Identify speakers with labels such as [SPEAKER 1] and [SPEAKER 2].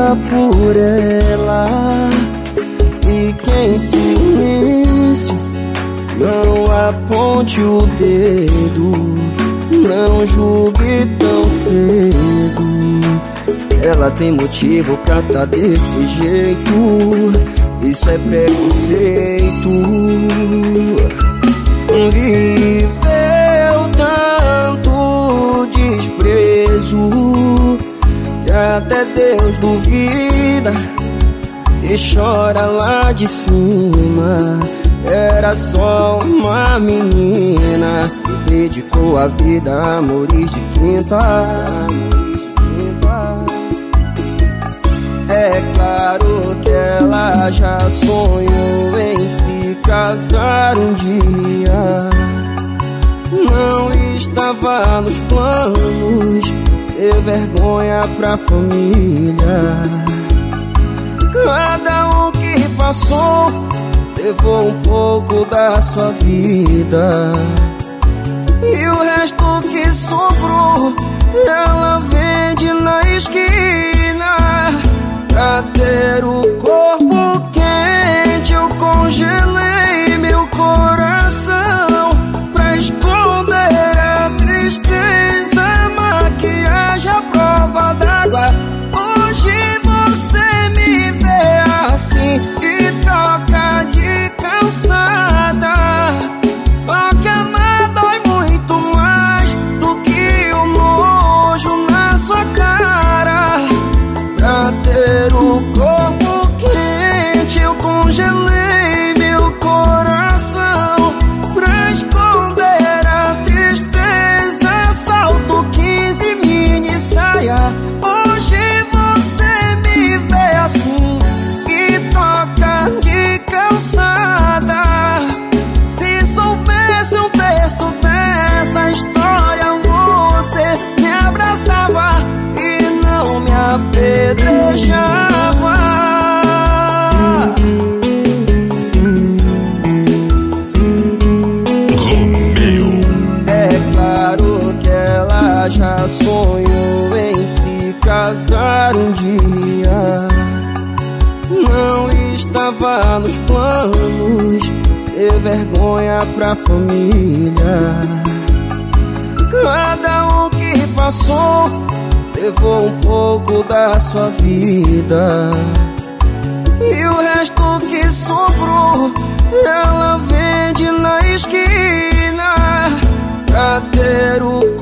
[SPEAKER 1] louca por ela. Fique em silêncio, não aponte o dedo, não julgue tão cedo. Ela tem motivo pra tá desse jeito, isso é preconceito. Viveu tanto desprezo que até Deus duvida e chora lá de cima. Era só uma menina que dedicou a vida a amores de quinta. É claro que ela já sonhou em se casar um dia. Não estava nos planos ser vergonha pra família. Cada um que passou levou um pouco da sua vida, e o resto que sobrou ela vende na esquina. Pra ter o corpo quente eu congelei meu coração, pra esconder a tristeza, maquiagem à prova d'água. Hoje você me vê assim e troca de calçada. Só que amar dói muito mais do que o nojo na sua cara. Pra ter o corpo quente eu congelei meu coração, pra esconder a tristeza, salto 15 mini saia. Hoje você me vê assim e troca de calçada. Se soubesse um terço dessa história, você me abraçava e não me apedrejava. É claro que ela já sonhou em se casar um dia. Não estava nos planos ser vergonha pra família. Cada um que passou levou um pouco da sua vida, e o resto que sobrou ela vende na esquina. Pra ter o